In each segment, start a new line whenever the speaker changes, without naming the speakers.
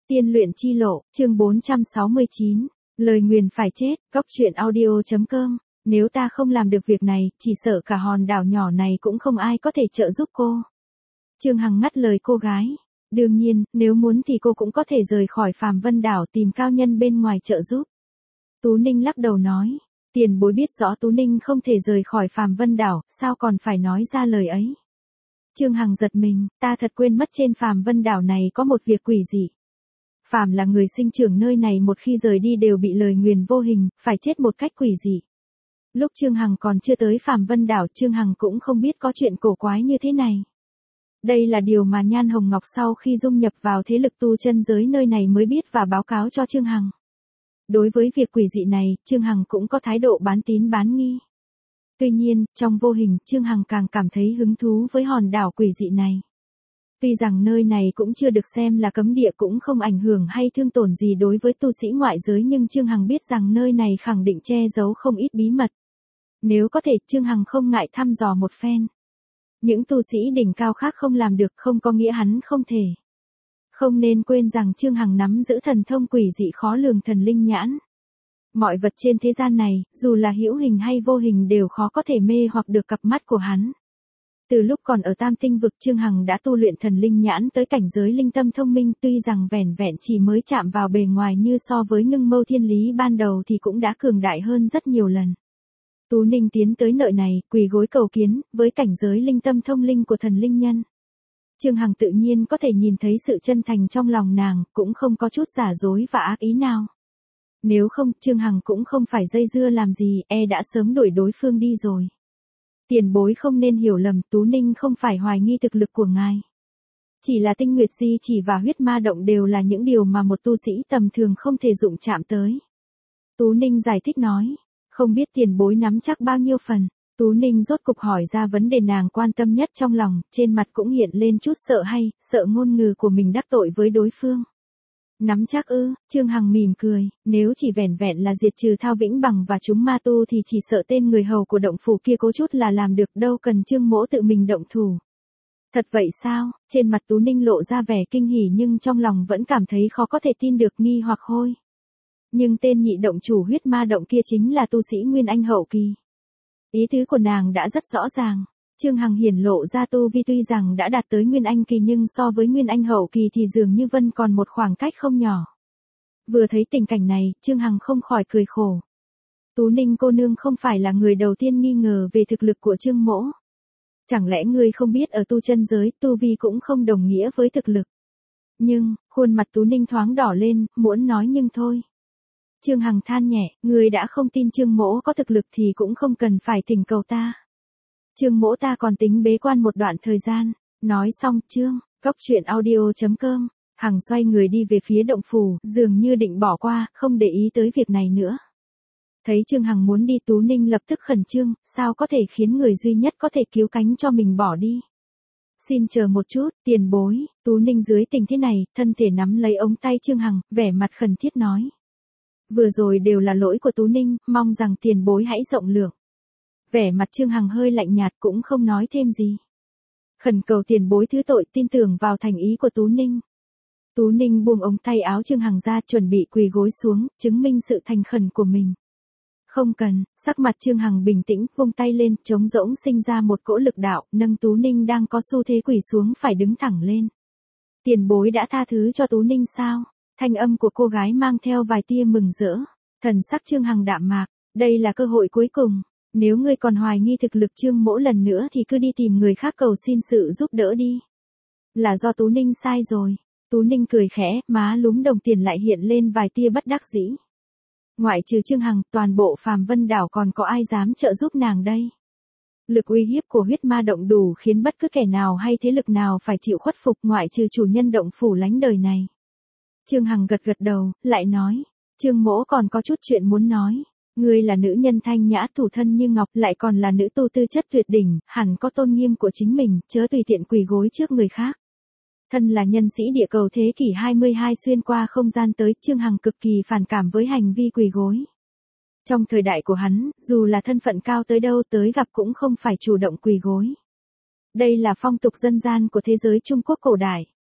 Tiên luyện chi lộ, chương 469. Lời nguyền phải chết, góc truyện audio.com. Nếu ta không làm được việc này, chỉ sợ cả hòn đảo nhỏ này cũng không ai có thể trợ giúp cô. Trương Hằng ngắt lời cô gái. Đương nhiên, nếu muốn thì cô cũng có thể rời khỏi Phàm Vân đảo tìm cao nhân bên ngoài trợ giúp. Tú Ninh lắc đầu nói. Tiền bối biết rõ Tú Ninh không thể rời khỏi Phàm Vân đảo, sao còn phải nói ra lời ấy. Trương Hằng giật mình, ta thật quên mất trên Phàm Vân đảo này có một việc quỷ dị. Phàm là người sinh trưởng nơi này một khi rời đi đều bị lời nguyền vô hình, phải chết một cách quỷ dị. Lúc Trương Hằng còn chưa tới Phàm Vân đảo, Trương Hằng cũng không biết có chuyện cổ quái như thế này. Đây là điều mà Nhan Hồng Ngọc sau khi dung nhập vào thế lực tu chân giới nơi này mới biết và báo cáo cho Trương Hằng. Đối với việc quỷ dị này, Trương Hằng cũng có thái độ bán tín bán nghi. Tuy nhiên, trong vô hình, Trương Hằng càng cảm thấy hứng thú với hòn đảo quỷ dị này. Tuy rằng nơi này cũng chưa được xem là cấm địa cũng không ảnh hưởng hay thương tổn gì đối với tu sĩ ngoại giới nhưng Trương Hằng biết rằng nơi này khẳng định che giấu không ít bí mật. Nếu có thể, Trương Hằng không ngại thăm dò một phen. Những tu sĩ đỉnh cao khác không làm được không có nghĩa hắn không thể. Không nên quên rằng Trương Hằng nắm giữ thần thông quỷ dị khó lường thần linh nhãn. Mọi vật trên thế gian này, dù là hữu hình hay vô hình đều khó có thể mê hoặc được cặp mắt của hắn. Từ lúc còn ở Tam Tinh vực Trương Hằng đã tu luyện thần linh nhãn tới cảnh giới linh tâm thông minh tuy rằng vẻn vẹn chỉ mới chạm vào bề ngoài như so với ngưng mâu thiên lý ban đầu thì cũng đã cường đại hơn rất nhiều lần. Tú Ninh tiến tới nơi này, quỳ gối cầu kiến, với cảnh giới linh tâm thông linh của thần linh nhân. Trương Hằng tự nhiên có thể nhìn thấy sự chân thành trong lòng nàng, cũng không có chút giả dối và ác ý nào. Nếu không, Trương Hằng cũng không phải dây dưa làm gì, đã sớm đuổi đối phương đi rồi. Tiền bối không nên hiểu lầm, Tú Ninh không phải hoài nghi thực lực của ngài. Chỉ là tinh nguyệt di chỉ và huyết ma động đều là những điều mà một tu sĩ tầm thường không thể dụng chạm tới. Tú Ninh giải thích nói, không biết tiền bối nắm chắc bao nhiêu phần. Tú Ninh rốt cục hỏi ra vấn đề nàng quan tâm nhất trong lòng, trên mặt cũng hiện lên chút sợ hay, sợ ngôn ngữ của mình đắc tội với đối phương. Nắm chắc ư? Trương Hằng mỉm cười, nếu chỉ vẻn vẹn là diệt trừ Thao Vĩnh Bằng và chúng ma tu thì chỉ sợ tên người hầu của động phủ kia cố chút là làm được đâu cần Trương Mỗ tự mình động thủ. Thật vậy sao? Trên mặt Tú Ninh lộ ra vẻ kinh hỉ nhưng trong lòng vẫn cảm thấy khó có thể tin được nghi hoặc hôi. Nhưng tên nhị động chủ huyết ma động kia chính là tu sĩ Nguyên Anh hậu kỳ. Ý tứ của nàng đã rất rõ ràng. Trương Hằng hiển lộ ra tu vi tuy rằng đã đạt tới Nguyên Anh kỳ nhưng so với Nguyên Anh hậu kỳ thì dường như vẫn còn một khoảng cách không nhỏ. Vừa thấy tình cảnh này, Trương Hằng không khỏi cười khổ. Tú Ninh cô nương không phải là người đầu tiên nghi ngờ về thực lực của Trương Mỗ. Chẳng lẽ ngươi không biết ở tu chân giới, tu vi cũng không đồng nghĩa với thực lực. Nhưng, khuôn mặt Tú Ninh thoáng đỏ lên, muốn nói nhưng thôi. Trương Hằng than nhẹ, ngươi đã không tin Trương Mỗ có thực lực thì cũng không cần phải thỉnh cầu ta. Trương Mỗ ta còn tính bế quan một đoạn thời gian. Nói xong, góc truyện audio.com, Hằng xoay người đi về phía động phủ, dường như định bỏ qua, không để ý tới việc này nữa. Thấy Trương Hằng muốn đi Tú Ninh lập tức khẩn trương, sao có thể khiến người duy nhất có thể cứu cánh cho mình bỏ đi. Xin chờ một chút, tiền bối. Tú Ninh dưới tình thế này, thân thể nắm lấy ống tay Trương Hằng, vẻ mặt khẩn thiết nói. Vừa rồi đều là lỗi của Tú Ninh, mong rằng tiền bối hãy rộng lượng. Vẻ mặt Trương Hằng hơi lạnh nhạt cũng không nói thêm gì. Khẩn cầu tiền bối thứ tội, tin tưởng vào thành ý của Tú Ninh. Tú Ninh buông ống tay áo Trương Hằng ra chuẩn bị quỳ gối xuống, chứng minh sự thành khẩn của mình. Không cần, sắc mặt Trương Hằng bình tĩnh, vung tay lên, trống rỗng sinh ra một cỗ lực đạo, nâng Tú Ninh đang có xu thế quỳ xuống phải đứng thẳng lên. Tiền bối đã tha thứ cho Tú Ninh sao? Thanh âm của cô gái mang theo vài tia mừng rỡ. Thần sắc Trương Hằng đạm mạc, đây là cơ hội cuối cùng. Nếu ngươi còn hoài nghi thực lực Trương Mỗ lần nữa thì cứ đi tìm người khác cầu xin sự giúp đỡ đi. Là do Tú Ninh sai rồi. Tú Ninh cười khẽ, má lúm đồng tiền lại hiện lên vài tia bất đắc dĩ. Ngoại trừ Trương Hằng, toàn bộ Phàm Vân đảo còn có ai dám trợ giúp nàng đây? Lực uy hiếp của huyết ma động đủ khiến bất cứ kẻ nào hay thế lực nào phải chịu khuất phục ngoại trừ chủ nhân động phủ lánh đời này. Trương Hằng gật gật đầu, lại nói, Trương Mỗ còn có chút chuyện muốn nói. Ngươi là nữ nhân thanh nhã thủ thân như ngọc lại còn là nữ tu tư chất tuyệt đỉnh, hẳn có tôn nghiêm của chính mình, chớ tùy tiện quỳ gối trước người khác. Thân là nhân sĩ địa cầu thế kỷ 22 xuyên qua không gian tới, Trương Hằng cực kỳ phản cảm với hành vi quỳ gối. Trong thời đại của hắn, dù là thân phận cao tới đâu tới gặp cũng không phải chủ động quỳ gối. Đây là phong tục dân gian của thế giới Trung Quốc cổ đại.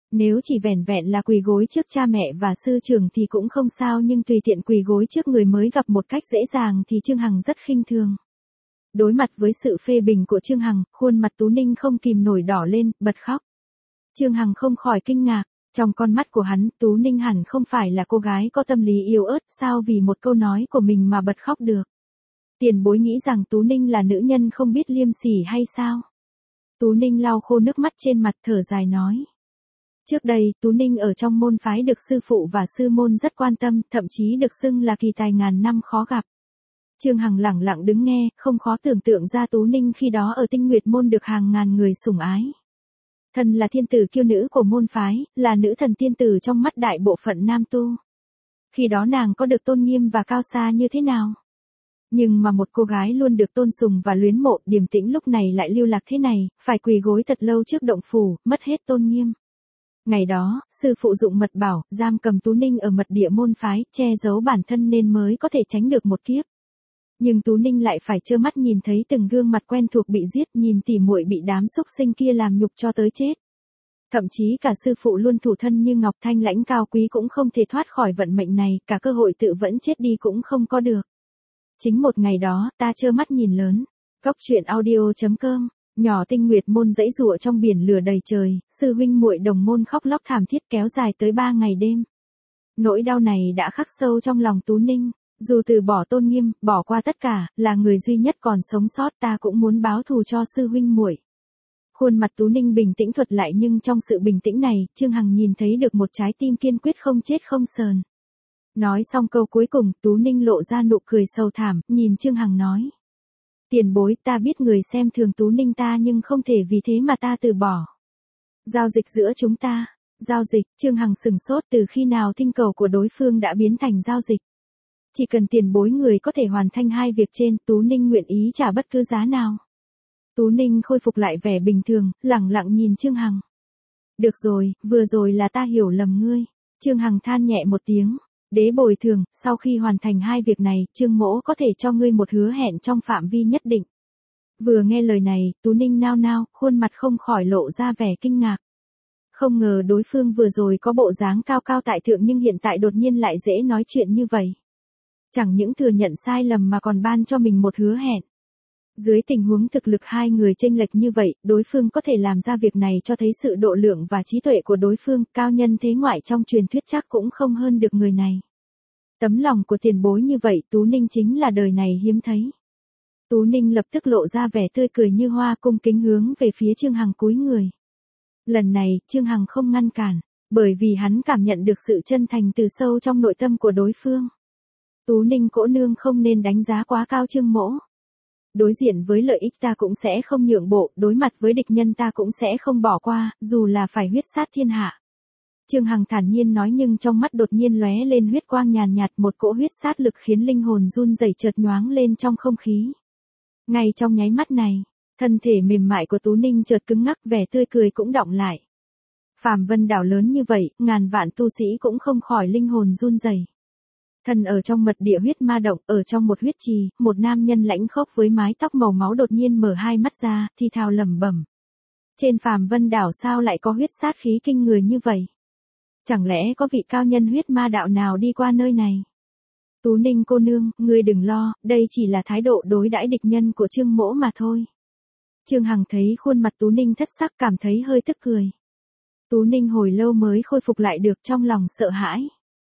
Nếu chỉ vẻn vẹn là quỳ gối trước cha mẹ và sư trưởng thì cũng không sao, nhưng tùy tiện quỳ gối trước người mới gặp một cách dễ dàng thì Trương Hằng rất khinh thường. Đối mặt với sự phê bình của Trương Hằng, khuôn mặt Tú Ninh không kìm nổi đỏ lên, bật khóc. Trương Hằng không khỏi kinh ngạc, trong con mắt của hắn, Tú Ninh hẳn không phải là cô gái có tâm lý yếu ớt, sao vì một câu nói của mình mà bật khóc được. Tiền bối nghĩ rằng Tú Ninh là nữ nhân không biết liêm sỉ hay sao? Tú Ninh lau khô nước mắt trên mặt, thở dài nói. Trước đây, Tú Ninh ở trong môn phái được sư phụ và sư môn rất quan tâm, thậm chí được xưng là kỳ tài ngàn năm khó gặp. Trương Hằng lẳng lặng đứng nghe, không khó tưởng tượng ra Tú Ninh khi đó ở Tinh Nguyệt môn được hàng ngàn người sủng ái. Thần là thiên tử kiêu nữ của môn phái, là nữ thần tiên tử trong mắt đại bộ phận nam tu. Khi đó nàng có được tôn nghiêm và cao xa như thế nào? Nhưng mà một cô gái luôn được tôn sùng và luyến mộ, Điềm Tĩnh lúc này lại lưu lạc thế này, phải quỳ gối thật lâu trước động phủ, mất hết tôn nghiêm. Ngày đó, sư phụ dụng mật bảo, giam cầm Tú Ninh ở mật địa môn phái, che giấu bản thân nên mới có thể tránh được một kiếp. Nhưng Tú Ninh lại phải trơ mắt nhìn thấy từng gương mặt quen thuộc bị giết, nhìn tỉ muội bị đám xúc sinh kia làm nhục cho tới chết. Thậm chí cả sư phụ luôn thủ thân như ngọc, thanh lãnh cao quý cũng không thể thoát khỏi vận mệnh này, cả cơ hội tự vẫn chết đi cũng không có được. Chính một ngày đó, ta trơ mắt nhìn lớn. Góc truyện audio.com. Nhỏ Tinh Nguyệt môn dãy dụa trong biển lửa đầy trời, sư huynh muội đồng môn khóc lóc thảm thiết kéo dài tới 3 ngày đêm. Nỗi đau này đã khắc sâu trong lòng Tú Ninh. Dù từ bỏ tôn nghiêm, bỏ qua tất cả, là người duy nhất còn sống sót, ta cũng muốn báo thù cho sư huynh muội. Khuôn mặt Tú Ninh bình tĩnh thuật lại, nhưng trong sự bình tĩnh này, Trương Hằng nhìn thấy được một trái tim kiên quyết không chết không sờn. Nói xong câu cuối cùng, Tú Ninh lộ ra nụ cười sâu thẳm, nhìn Trương Hằng nói. Tiền bối, ta biết người xem thường Tú Ninh ta, nhưng không thể vì thế mà ta từ bỏ. Giao dịch giữa chúng ta. Giao dịch? Trương Hằng sửng sốt, từ khi nào thỉnh cầu của đối phương đã biến thành giao dịch? Chỉ cần tiền bối người có thể hoàn thành hai việc trên, Tú Ninh nguyện ý trả bất cứ giá nào. Tú Ninh khôi phục lại vẻ bình thường, lẳng lặng nhìn Trương Hằng. Được rồi, vừa rồi là ta hiểu lầm ngươi. Trương Hằng than nhẹ một tiếng. Đế bồi thường, sau khi hoàn thành hai việc này, Trương mỗ có thể cho ngươi một hứa hẹn trong phạm vi nhất định. Vừa nghe lời này, Tú Ninh nao nao, khuôn mặt không khỏi lộ ra vẻ kinh ngạc. Không ngờ đối phương vừa rồi có bộ dáng cao cao tại thượng nhưng hiện tại đột nhiên lại dễ nói chuyện như vậy. Chẳng những thừa nhận sai lầm mà còn ban cho mình một hứa hẹn. Dưới tình huống thực lực hai người chênh lệch như vậy, đối phương có thể làm ra việc này cho thấy sự độ lượng và trí tuệ của đối phương, cao nhân thế ngoại trong truyền thuyết chắc cũng không hơn được người này. Tấm lòng của tiền bối như vậy, Tú Ninh chính là đời này hiếm thấy. Tú Ninh lập tức lộ ra vẻ tươi cười như hoa, cung kính hướng về phía Trương Hằng cúi người. Lần này, Trương Hằng không ngăn cản, bởi vì hắn cảm nhận được sự chân thành từ sâu trong nội tâm của đối phương. Tú Ninh cô nương không nên đánh giá quá cao Trương mỗ. Đối diện với lợi ích ta cũng sẽ không nhượng bộ, đối mặt với địch nhân ta cũng sẽ không bỏ qua, dù là phải huyết sát thiên hạ. Trương Hằng thản nhiên nói, nhưng trong mắt đột nhiên lóe lên huyết quang nhàn nhạt, một cỗ huyết sát lực khiến linh hồn run rẩy chợt nhoáng lên trong không khí. Ngay trong nháy mắt này, thân thể mềm mại của Tú Ninh chợt cứng ngắc, vẻ tươi cười cũng đọng lại. Phàm Vân đảo lớn như vậy, ngàn vạn tu sĩ cũng không khỏi linh hồn run rẩy. Thần ở trong mật địa huyết ma động, ở trong một huyết trì, một nam nhân lãnh khốc với mái tóc màu máu đột nhiên mở hai mắt ra, thì thào lẩm bẩm. Trên Phàm Vân đảo sao lại có huyết sát khí kinh người như vậy? Chẳng lẽ có vị cao nhân huyết ma đạo nào đi qua nơi này? Tú Ninh cô nương, ngươi đừng lo, đây chỉ là thái độ đối đãi địch nhân của Trương mỗ mà thôi. Trương Hằng thấy khuôn mặt Tú Ninh thất sắc, cảm thấy hơi tức cười. Tú Ninh hồi lâu mới khôi phục lại được, trong lòng sợ hãi.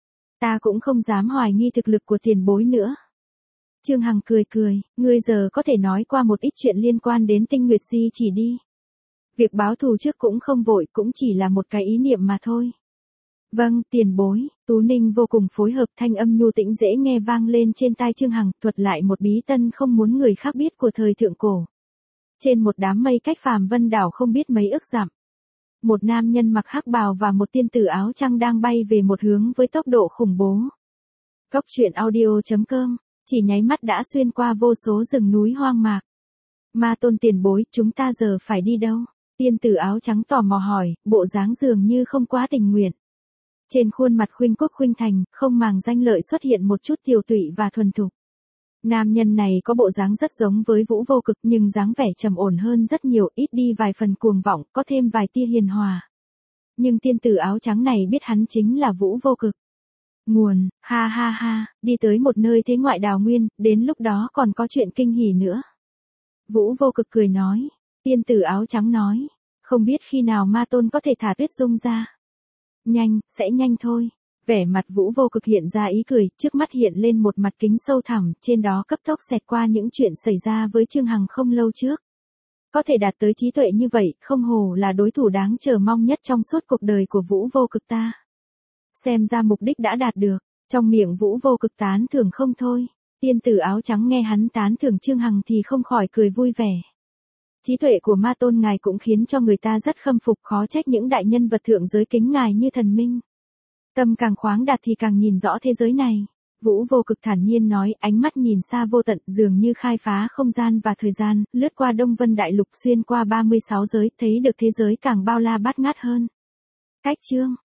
Ta cũng không dám hoài nghi thực lực của tiền bối nữa. Trương Hằng cười cười, ngươi giờ có thể nói qua một ít chuyện liên quan đến Tinh Nguyệt Di chỉ đi. Việc báo thù trước cũng không vội, cũng chỉ là một cái ý niệm mà thôi. Vâng, tiền bối. Tú Ninh vô cùng phối hợp, thanh âm nhu tĩnh dễ nghe vang lên trên tai Trương Hằng, thuật lại một bí tân không muốn người khác biết của thời thượng cổ. Trên một đám mây cách Phàm Vân đảo không biết mấy ức dặm. Một nam nhân mặc hắc bào và một tiên tử áo trắng đang bay về một hướng với tốc độ khủng bố. Góc truyện audio.com, chỉ nháy mắt đã xuyên qua vô số rừng núi hoang mạc. Ma tôn tiền bối, chúng ta giờ phải đi đâu? Tiên tử áo trắng tò mò hỏi, bộ dáng dường như không quá tình nguyện. Trên khuôn mặt khuynh quốc khuynh thành, không màng danh lợi xuất hiện một chút tiều tụy và thuần thục. Nam nhân này có bộ dáng rất giống với Vũ Vô Cực, nhưng dáng vẻ trầm ổn hơn rất nhiều, ít đi vài phần cuồng vọng, có thêm vài tia hiền hòa. Nhưng tiên tử áo trắng này biết hắn chính là Vũ Vô Cực. Nguồn, ha ha ha, đi tới một nơi thế ngoại đào nguyên, đến lúc đó còn có chuyện kinh hỉ nữa. Vũ Vô Cực cười nói, tiên tử áo trắng nói, không biết khi nào ma tôn có thể thả Tuyết Dung ra. Nhanh, sẽ nhanh thôi. Vẻ mặt Vũ Vô Cực hiện ra ý cười, trước mắt hiện lên một mặt kính sâu thẳm, trên đó cấp tốc xẹt qua những chuyện xảy ra với Trương Hằng không lâu trước. Có thể đạt tới trí tuệ như vậy, không hổ là đối thủ đáng chờ mong nhất trong suốt cuộc đời của Vũ Vô Cực ta. Xem ra mục đích đã đạt được, trong miệng Vũ Vô Cực tán thưởng không thôi. Tiên tử áo trắng nghe hắn tán thưởng Trương Hằng thì không khỏi cười vui vẻ. Trí tuệ của ma tôn ngài cũng khiến cho người ta rất khâm phục, khó trách những đại nhân vật thượng giới kính ngài như thần minh. Tâm càng khoáng đạt thì càng nhìn rõ thế giới này. Vũ Vô Cực thản nhiên nói, ánh mắt nhìn xa vô tận, dường như khai phá không gian và thời gian, lướt qua Đông Vân Đại Lục xuyên qua 36 giới, thấy được thế giới càng bao la bát ngát hơn. Cách chương